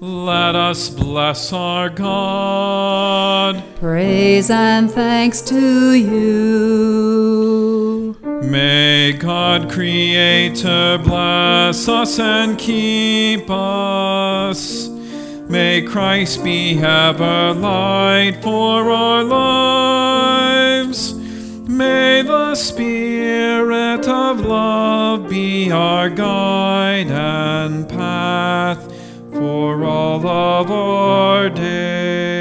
Let us bless our God. Praise and thanks to you. May God Creator bless us and keep us. May Christ be ever light for our lives. May the Spirit of love be our guide and path for all of our days.